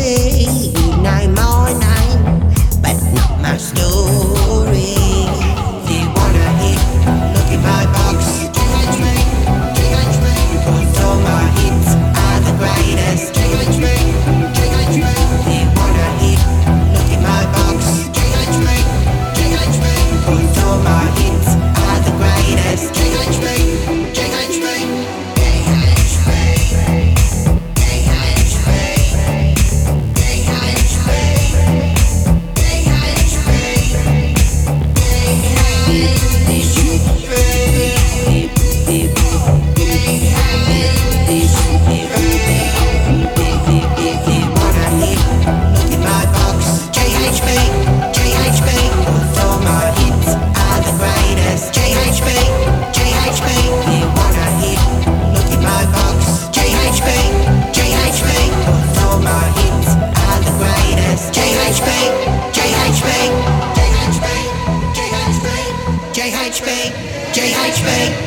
I'm all nine, but not my story. You wanna hit? Look in my box. GHB, GHB. Cause all my hits are the greatest. GHB, GHB. You wanna hit? Look in my box. GHB, GHB. Cause all my hits are the greatest. GHB, GHB. JHB, JHB.